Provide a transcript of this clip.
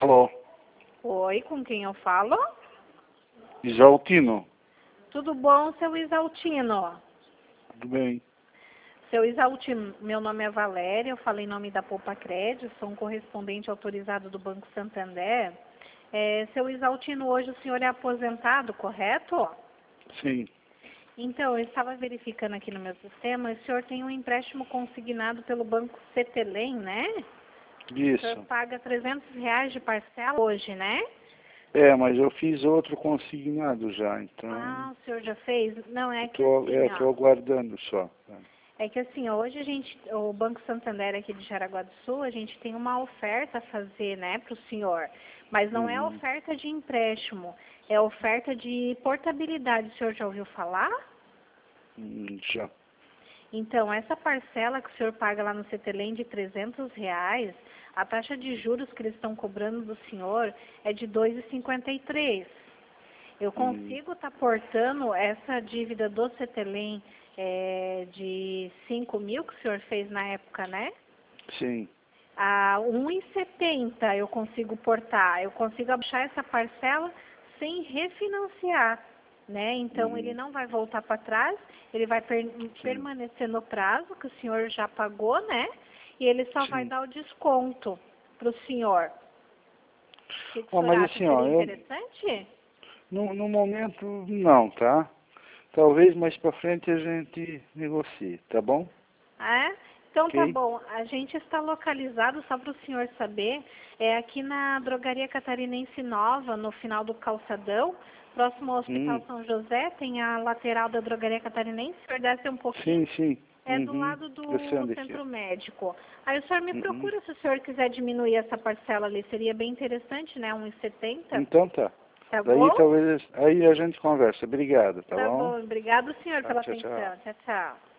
Alô, Oi, com quem eu falo? Isaltino, Tudo bom, seu Isaltino? tudo bem? Seu Isaltino, meu nome é Valéria, eu falo em nome da Poupa Crédito, sou um correspondente autorizado do Banco Santander. Seu Isaltino, hoje o senhor é aposentado, correto? Sim, Então, eu estava verificando aqui no meu sistema, o senhor tem um empréstimo consignado pelo Banco Cetelem, né? O senhor isso. paga R$ 300 de parcela hoje, né? Mas eu fiz outro consignado já, então Ah, o senhor já fez? Não, é que tô, assim, tô aguardando só. É que assim, hoje o Banco Santander aqui de Jaraguá do Sul, a gente tem uma oferta a fazer, né, para o senhor. Mas não é Uhum. oferta de empréstimo, é oferta de portabilidade. O senhor já ouviu falar? Já. Então, essa parcela que o senhor paga lá no Cetelem de R$ 300, a taxa de juros que eles estão cobrando do senhor é de 2,53. Eu Uhum. consigo estar portando essa dívida do Cetelem de 5 mil que o senhor fez na época, né? Sim. A 1,70 eu consigo portar. Eu consigo abaixar essa parcela sem refinanciar, né? Então ele Uhum. não vai voltar para trás, ele vai Sim. permanecer no prazo que o senhor já pagou, né? E ele só vai Sim. dar o desconto para o senhor. O que o senhor Mas acha? assim, Seria eu interessante? no momento não, tá? Talvez mais pra frente a gente negocie, tá bom? É? Então tá Ok? bom. A gente está localizado, só para o senhor saber, aqui na Drogaria Catarinense Nova, no final do calçadão, próximo ao Hospital Hum. São José, tem a lateral da Drogaria Catarinense. O senhor desce um pouquinho, Sim, sim. é do Uhum. lado Eu sei do onde é que é. centro médico. Aí o senhor me Uhum. procura se o senhor quiser diminuir essa parcela ali. Seria bem interessante, né? 1,70. Então tá. Tá Daí bom? talvez aí a gente conversa. Obrigado, tá Tá bom? bom. Obrigado, senhor, Tchau, pela tchau, tchau. atenção. Tchau, tchau.